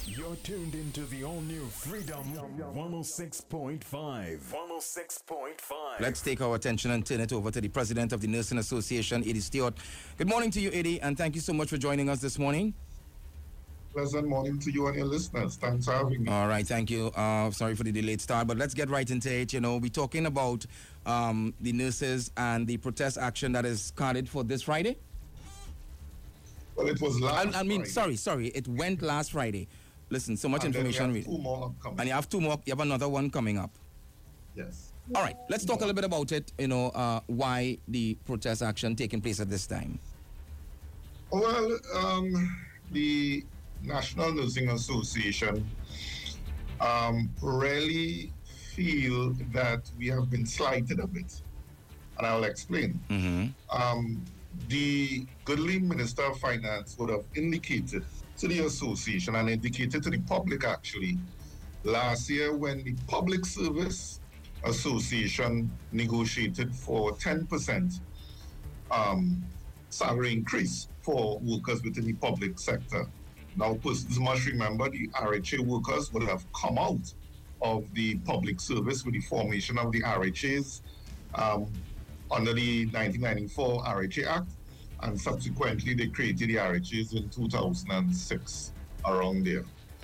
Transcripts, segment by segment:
You're tuned into the all-new Freedom 106.5. 106.5. Let's take our attention and turn it over to the President of the Nursing Association, Eddie Stewart. Good morning to you, Eddie, and thank you so much for joining us this morning. Pleasant morning to you and your listeners. Thanks for having me. All right, thank you. Sorry for the delayed start, but let's get right into it. You know, we're talking about the nurses and the protest action that is carded for this Friday. Well, it was last Friday. Sorry. It went last Friday. Listen, so much and information. Then we have two more upcoming. And you have two more. You have another one coming up. Yes. All right, let's talk a little bit about it. You know, why the protest action taking place at this time. Well, the National Nursing Association really feel that we have been slighted a bit, and I'll explain. The goodly Minister of Finance would have indicated to the association and indicated to the public actually last year when the Public Service Association negotiated for 10% salary increase for workers within the public sector. Now, persons must remember the RHA workers would have come out of the public service with the formation of the RHAs under the 1994 RHA Act, and subsequently they created the RHAs in 2006, around there.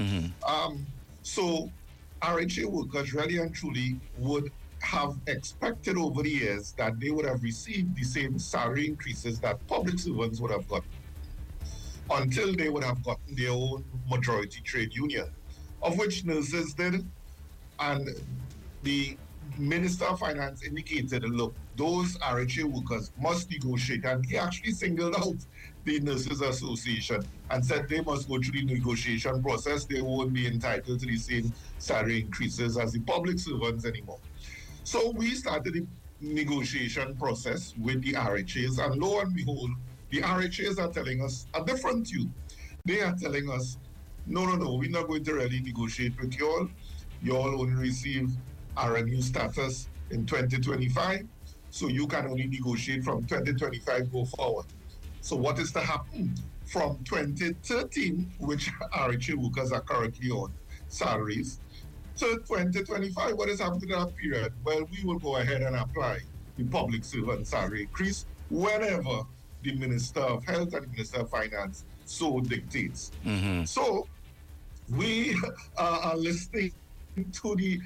So RHA workers really and truly would have expected over the years that they would have received the same salary increases that public servants would have gotten, until they would have gotten their own majority trade union, of which nurses did. And the Minister of Finance indicated, look, those RHA workers must negotiate. And he actually singled out the Nurses Association and said they must go through the negotiation process. They won't be entitled to the same salary increases as the public servants anymore. So we started the negotiation process with the RHAs, and lo and behold, the RHAs are telling us a different tune. They are telling us, no, we're not going to really negotiate with you all. You all only receive RNU status in 2025, so you can only negotiate from 2025 go forward. So what is to happen from 2013, which RHA workers are currently on salaries, to 2025? What is happening in that period? Well, we will go ahead and apply the public servant salary increase whenever the Minister of Health and the Minister of Finance so dictates. So we are listening to the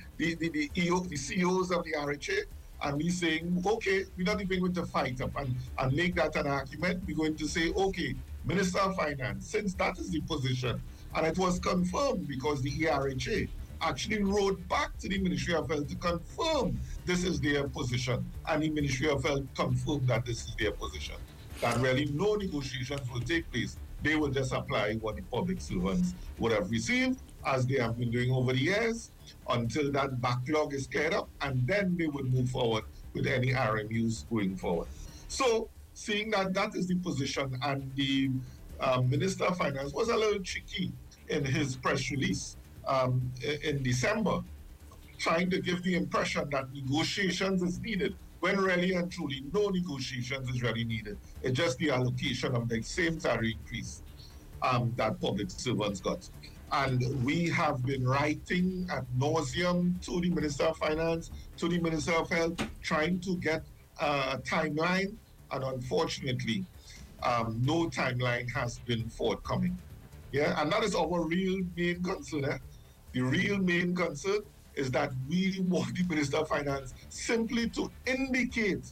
CEOs of the RHA, and we're saying, okay, we're not even going to fight up and make that an argument. We're going to say, okay, Minister of Finance, since that is the position, and it was confirmed because the ERHA actually wrote back to the Ministry of Health to confirm this is their position, and the Ministry of Health confirmed that this is their position, that really no negotiations will take place. They will just apply what the public servants would have received, as they have been doing over the years, until that backlog is cleared up, and then they would move forward with any RMUs going forward. So, seeing that that is the position, and the Minister of Finance was a little tricky in his press release in December, trying to give the impression that negotiations is needed, when really and truly no negotiations is really needed. It's just the allocation of the same salary increase that public servants got. And we have been writing ad nauseum to the Minister of Finance, to the Minister of Health, trying to get a timeline, and unfortunately, no timeline has been forthcoming. Yeah, and that is our real main concern. The real main concern is that we want the Minister of Finance simply to indicate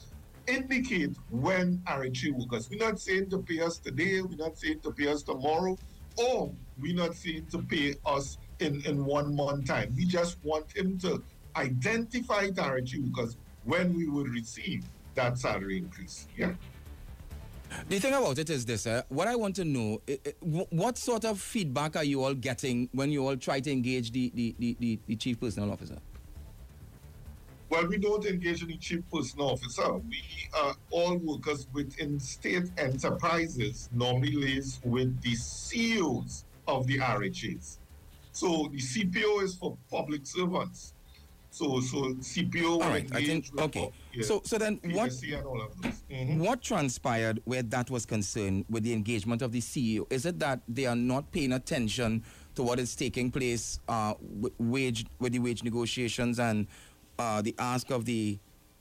when RHA workers. We're not saying to pay us today, we're not saying to pay us tomorrow, or we're not saying to pay us in 1 month time. We just want him to identify the RHA workers when we will receive that salary increase. Yeah. The thing about it is this, what I want to know, what sort of feedback are you all getting when you all try to engage the Chief Personnel Officer? Well, we don't engage in the Chief Personnel Officer. We all workers within state enterprises normally liaise with the CEOs of the RHAs. So the CPO is for public servants. So CPO. All right, I think okay. So then PSC and all of those. What transpired where that was concerned with the engagement of the CEO? Is it that they are not paying attention to what is taking place with the wage negotiations and the ask of the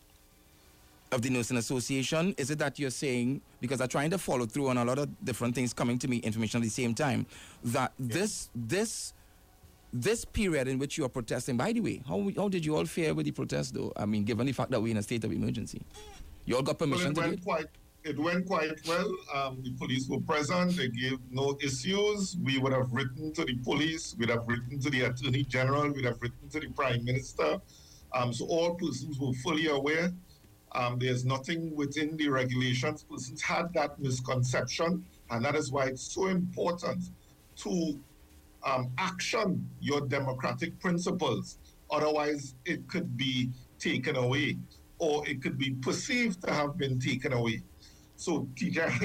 Nursing Association? Is it that you're saying, because I'm trying to follow through on a lot of different things coming to me, information at the same time, that this period in which you are protesting, by the way, how did you all fare with the protest though? I mean, given the fact that we're in a state of emergency. You all got permission to do it? It went quite well. The police were present. They gave no issues. We would have written to the police. We'd have written to the Attorney General. We'd have written to the Prime Minister. So all persons were fully aware. There's nothing within the regulations. Persons had that misconception, and that is why it's so important to action your democratic principles. Otherwise, it could be taken away, or it could be perceived to have been taken away. So TJ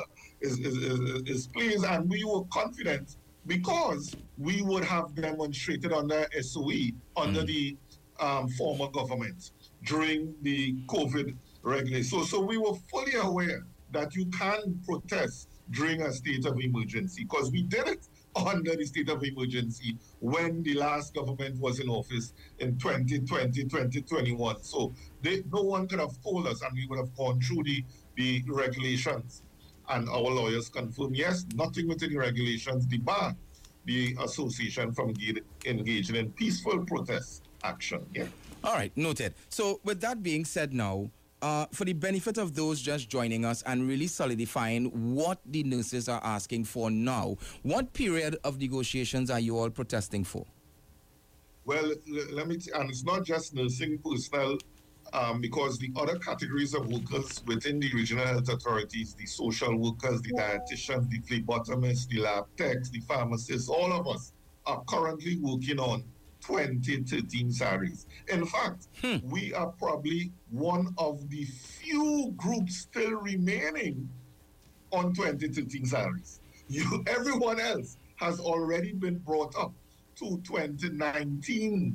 is pleased, and we were confident because we would have demonstrated under SOE, under the former government during the COVID regulation. So we were fully aware that you can protest during a state of emergency, because we did it under the state of emergency when the last government was in office in 2020, 2021. So no one could have told us, and we would have gone through the regulations. And our lawyers confirm, yes, nothing within the regulations debar the association from engaging in peaceful protest action. Yeah. All right, noted. So with that being said now, for the benefit of those just joining us and really solidifying what the nurses are asking for now, what period of negotiations are you all protesting for? Well, let me and it's not just nursing personnel, because the other categories of workers within the regional health authorities, the social workers, the dietitians, the phlebotomists, the lab techs, the pharmacists, all of us are currently working on 2013 salaries. In fact, we are probably one of the few groups still remaining on 2013 salaries. Everyone else has already been brought up to 2019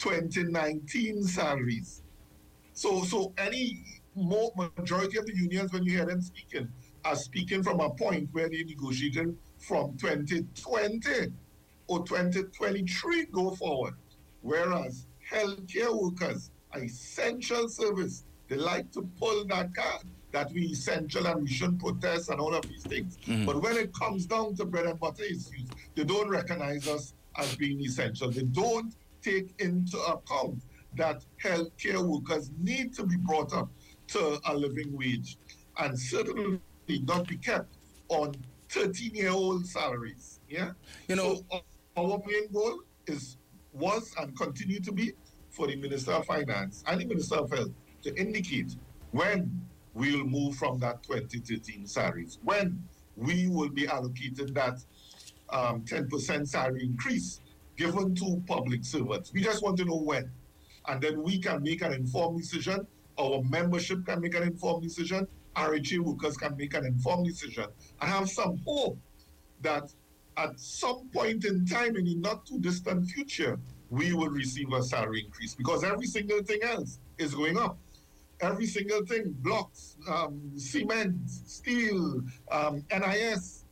salaries. So any majority of the unions, when you hear them speaking, are speaking from a point where they negotiated from 2020 or 2023 go forward. Whereas healthcare workers are essential service. They like to pull that card that we essential and we shouldn't protest and all of these things. But when it comes down to bread and butter issues, they don't recognize us as being essential. They don't take into account that healthcare workers need to be brought up to a living wage and certainly not be kept on 13-year-old salaries. Yeah. So our main goal was and continue to be for the Minister of Finance and the Minister of Health to indicate when we will move from that 2013 salaries, when we will be allocated that 10% salary increase given to public servants. We just want to know when. And then we can make an informed decision. Our membership can make an informed decision. RHA workers can make an informed decision. I have some hope that at some point in time in the not too distant future, we will receive a salary increase, because every single thing else is going up. Every single thing, blocks, cement, steel, NIS,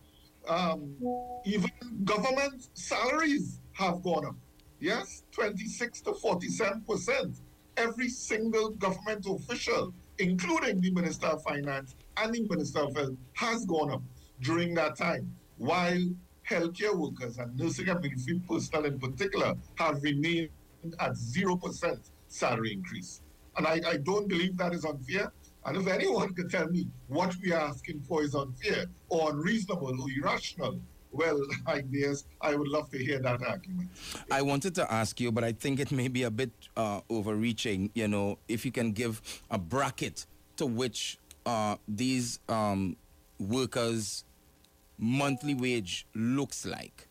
even government salaries have gone up. Yes, 26 to 47%. Every single government official, including the Minister of Finance and the Minister of Health, has gone up during that time, while healthcare workers and nursing and midwifery personnel in particular have remained at 0% salary increase. And I don't believe that is unfair. And if anyone could tell me what we are asking for is unfair or unreasonable or irrational, well, I guess I would love to hear that argument. I wanted to ask you, but I think it may be a bit overreaching, if you can give a bracket to which these workers' monthly wage looks like.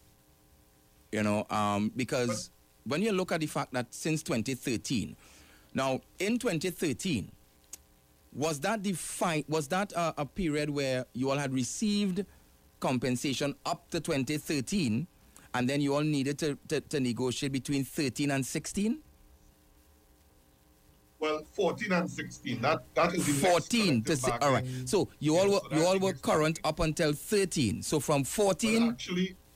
Because when you look at the fact that since 2013, now in 2013, was that a period where you all had received compensation up to 2013, and then you all needed to negotiate between 13 and 16? Well, 14 and 16. That is the 14 to all right. So you all were current up until 13. So from 14. Well, actually,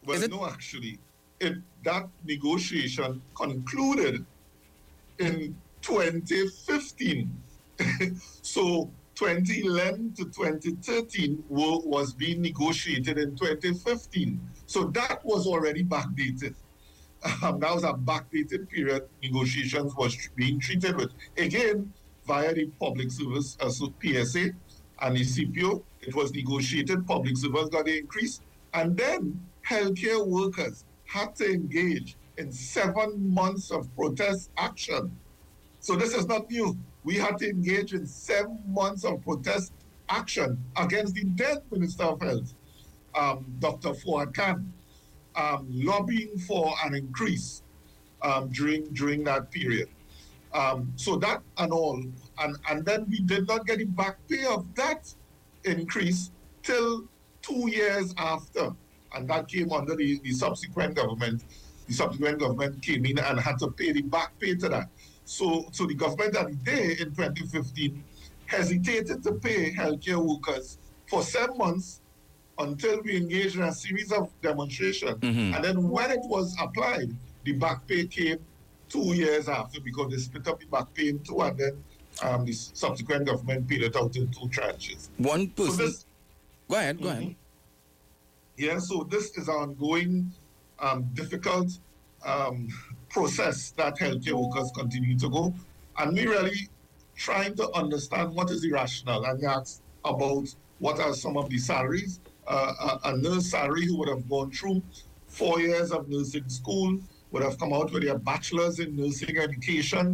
Well, no, actually, that negotiation concluded in 2015. So 2011 to 2013 was being negotiated in 2015. So that was already backdated. That was a backdated period. Negotiations was being treated with, again, via the Public Service PSA and the CPO. It was negotiated, public servants got the increase, and then healthcare workers had to engage in 7 months of protest action. So this is not new. We had to engage in 7 months of protest action against the then Minister of Health, Dr. Fuad Khan, lobbying for an increase during that period. So that and all, and then we did not get the back pay of that increase till 2 years after, and that came under the subsequent government. The subsequent government came in and had to pay the back pay to that. So the government at the day in 2015 hesitated to pay healthcare workers for 7 months until we engaged in a series of demonstrations. And then when it was applied, the back pay came 2 years after, because they split up the back pay in two, and then the subsequent government paid it out in 2 tranches. One person. So go ahead. Yeah, so this is an ongoing, difficult process that healthcare workers continue to go. And we really trying to understand what is the rationale. And you asked about what are some of the salaries. A nurse salary who would have gone through 4 years of nursing school, would have come out with their bachelor's in nursing education,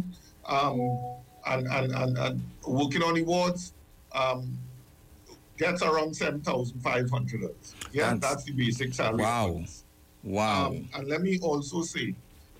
and working on the wards, gets around $7,500. Yeah, that's the basic salary. Wow. And let me also say,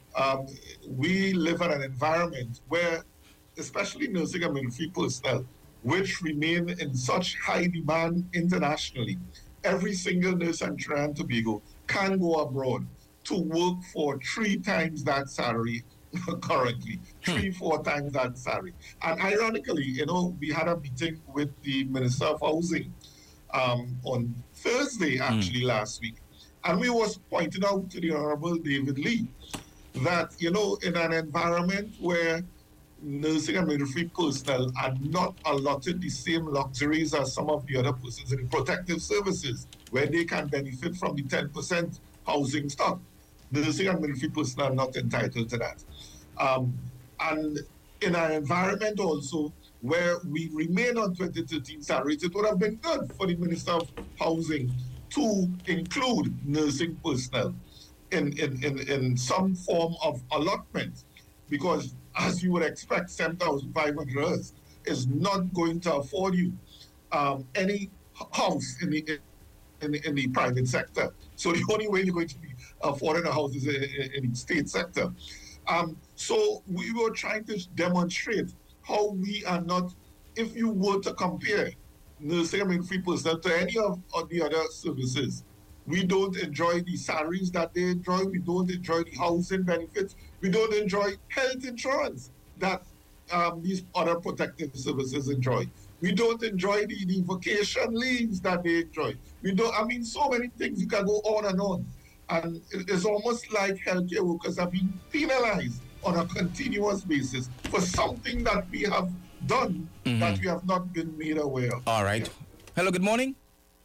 we live in an environment where, especially nursing and midwifery personnel, which remain in such high demand internationally, every single nurse in Trinidad and Tobago can go abroad to work for 3 times that salary currently, 3-4 times that salary. And ironically, we had a meeting with the Minister of Housing on Thursday, actually, last week. And we was pointing out to the Honorable David Lee that, in an environment where nursing and midwifery personnel are not allotted the same luxuries as some of the other persons in the protective services, where they can benefit from the 10% housing stock. Nursing and midwifery personnel are not entitled to that. And in an environment also where we remain on 2013 salaries, it would have been good for the Minister of Housing to include nursing personnel in some form of allotment, because as you would expect, $7,500 is not going to afford you any house in the private sector. So the only way you're going to be affording a house is in the state sector. So we were trying to demonstrate how we are not, if you were to compare nursing and midwifery personnel to any of the other services, we don't enjoy the salaries that they enjoy. We don't enjoy the housing benefits. We don't enjoy health insurance that these other protective services enjoy. We don't enjoy the vacation leaves that they enjoy. So many things, you can go on and on. And it's almost like healthcare workers are being penalized on a continuous basis for something that we have done that we have not been made aware of. All right. Yeah. Hello, good morning.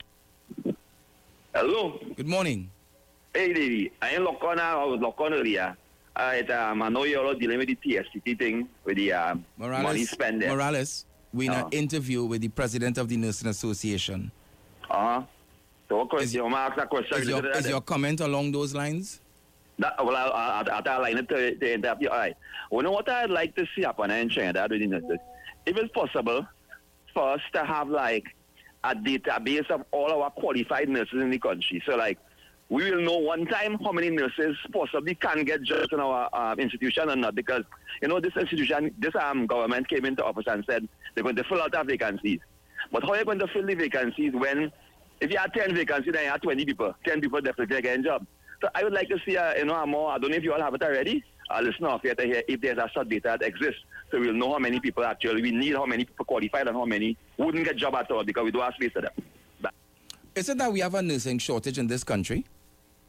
Hello. Good morning. Hey, Davey. I was locked on earlier. I know you're dealing with the TFCT thing, with the money spent there. Morales, we're in an interview with the president of the Nursing Association. So what question? Ask that question. Is your comment along those lines? I'll line it to interrupt you. All right. You know what I'd like to see happen in Trinidad with the nurses? If it's possible for us to have like a database of all our qualified nurses in the country. So like we will know one time how many nurses possibly can get jobs in our institution or not, because this institution, this government came into office and said they're going to fill out our vacancies. But how are you going to fill the vacancies when if you have 10 vacancies, then you have 20 people. 10 people definitely get a job. So I would like to see more. I don't know if you all have it already. Listen off here to hear if there's a such data that exists, so we'll know how many people actually we need, how many people qualified, and how many wouldn't get job at all because we don't have space for them. Is it that we have a nursing shortage in this country?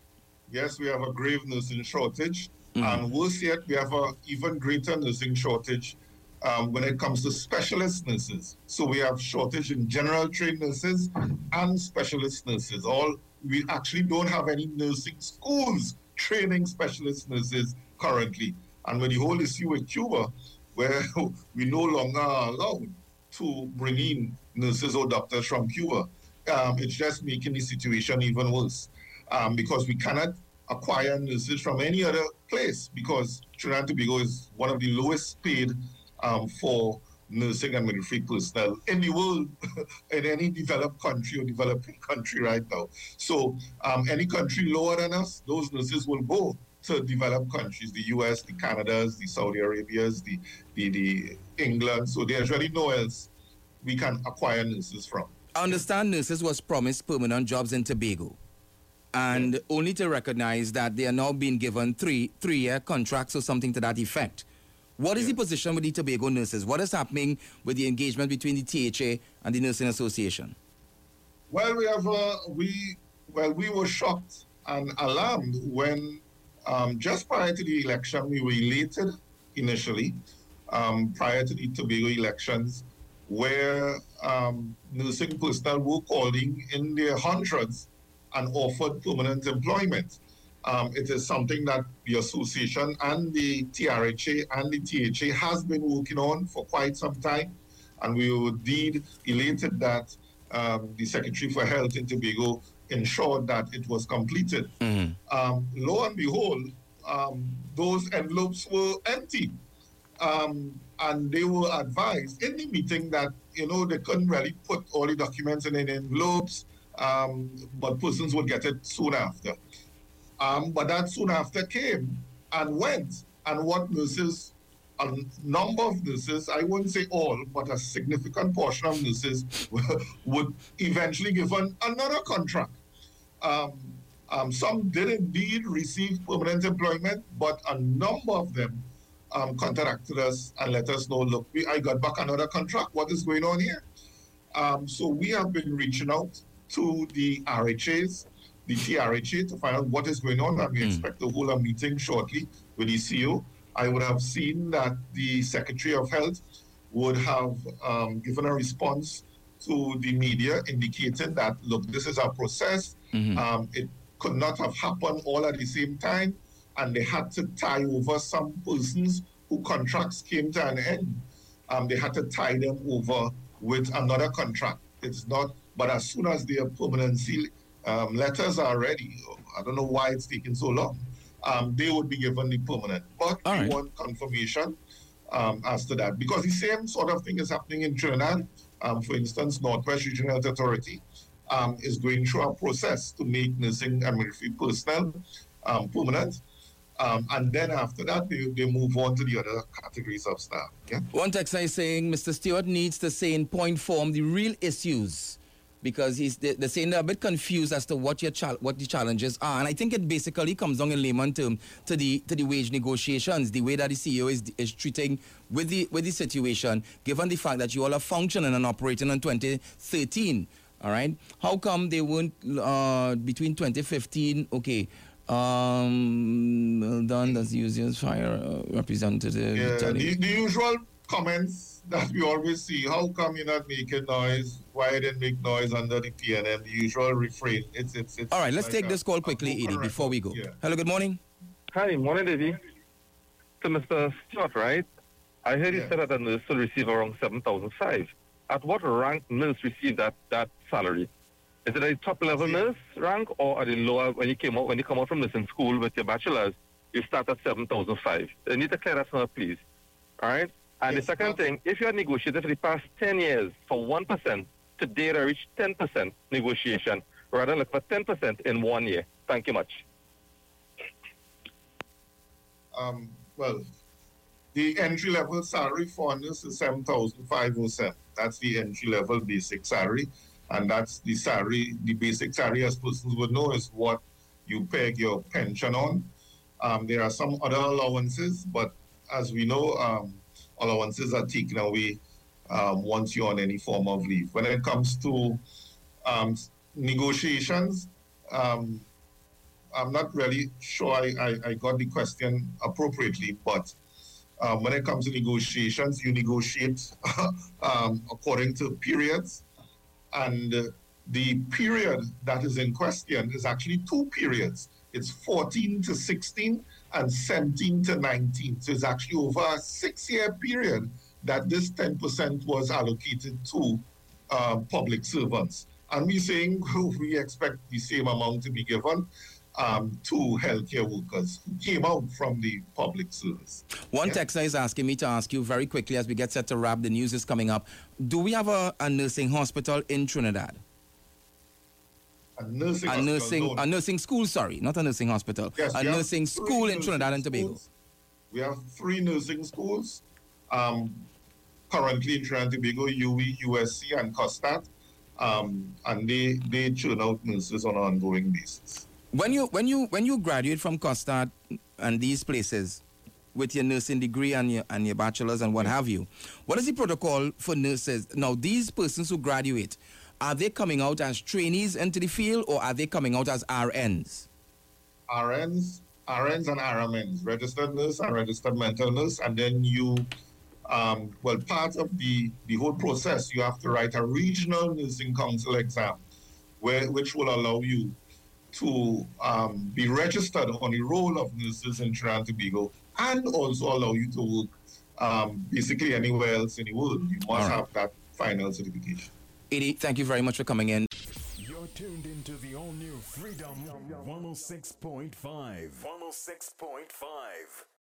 Yes, we have a grave nursing shortage. And worse yet, we have an even greater nursing shortage when it comes to specialist nurses. So we have shortage in general trained nurses and specialist nurses. We actually don't have any nursing schools training specialist nurses currently. And with the whole issue with Cuba, where we no longer are allowed to bring in nurses or doctors from Cuba, it's just making the situation even worse because we cannot acquire nurses from any other place because Trinidad and Tobago is one of the lowest paid for nursing and midwifery personnel in the world, in any developed country or developing country right now. So any country lower than us, those nurses will go to developed countries, the US, the Canadas, the Saudi Arabias, the England. So there's really nowhere else we can acquire nurses from. I understand nurses was promised permanent jobs in Tobago, and only to recognize that they are now being given three-year contracts or something to that effect. What is the position with the Tobago nurses? What is happening with the engagement between the THA and the Nursing Association? Well, we were shocked and alarmed when just prior to the election, we were elated initially, prior to the Tobago elections, where nursing personnel were calling in their hundreds and offered permanent employment. It is something that the association and the TRHA and the THA has been working on for quite some time, and we were indeed elated that the Secretary for Health in Tobago ensured that it was completed. Lo and behold, those envelopes were empty. And they were advised in the meeting that, they couldn't really put all the documents in envelopes, but persons would get it soon after. But that soon after came and went. And what nurses, a number of nurses, I wouldn't say all, but a significant portion of nurses would eventually give another contract. Some did indeed receive permanent employment, but a number of them contacted us and let us know, look, I got back another contract. What is going on here? So we have been reaching out to the RHAs, the TRHA, to find out what is going on, and we expect to hold a meeting shortly with the CEO. I would have seen that the Secretary of Health would have given a response to the media indicating that, look, this is our process. It could not have happened all at the same time, and they had to tie over some persons whose contracts came to an end. They had to tie them over with another contract. It's not, but as soon as their permanency letters are ready, I don't know why it's taking so long, they would be given the permanent. But we want confirmation as to that, because the same sort of thing is happening in Trinidad. For instance, Northwest Regional Health Authority is going through a process to make nursing and midwifery personnel permanent. And then after that, they move on to the other categories of staff. Yeah? One texter is saying Mr. Stewart needs to say in point form the real issues, because they're saying they're a bit confused as to what the challenges are. And I think it basically comes down in layman term to the wage negotiations, the way that the CEO is treating with the situation, given the fact that you all are functioning and operating in 2013. All right? How come they weren't between 2015? Okay. Well done, that's the user's fire representative. Yeah, the usual comments that we always see. How come you're not making noise? Why didn't make noise under the PNM? The usual refrain. It's all right, let's take this call quickly, Edie, before we go. Yeah. Hello, good morning. Hi, morning, Edie. To Mr. Stewart, right? I heard you said that a nurse will receive around 7,500. At what rank nurse received that salary? Is it a top level nurse rank, or at the lower, when you come out from nursing school with your bachelor's, you start at 7,500? I need to clear that for please. All right? And the second thing, if you had negotiated for the past 10 years for 1%, today they reach 10% negotiation, rather than look for 10% in 1 year. Thank you much. Well, the entry-level salary for nurse is 7,507. That's the entry-level basic salary. And that's the salary, the basic salary, as persons would know, is what you peg your pension on. There are some other allowances, but as we know, allowances are taken away once you're on any form of leave. When it comes to negotiations, I'm not really sure I got the question appropriately, but when it comes to negotiations, you negotiate according to periods, and the period that is in question is actually two periods. It's 14 to 16 and 17 to 19. So it's actually over a 6-year period that this 10% was allocated to public servants. And we're saying we expect the same amount to be given to healthcare workers who came out from the public service. One texter is asking me to ask you very quickly as we get set to wrap. The news is coming up. Do we have a nursing hospital in Trinidad? A nursing school, sorry, not a nursing hospital. Yes, a nursing school in Trinidad and Tobago. We have 3 nursing schools currently in Trinidad and Tobago, UWI, USC, and COSTAT. And they churn out nurses on an ongoing basis. When you graduate from COSTAT and these places with your nursing degree and your bachelor's and what have you, what is the protocol for nurses? Now, these persons who graduate, are they coming out as trainees into the field, or are they coming out as RNs? RNs and RMNs, registered nurse and registered mental nurse, and then you, part of the whole process, you have to write a regional nursing council exam, which will allow you to be registered on the roll of nurses in Trinidad and Tobago, and also allow you to work basically anywhere else in the world. You must have that final certification. Edie, thank you very much for coming in. You're tuned into the all-new Freedom 106.5. 106.5.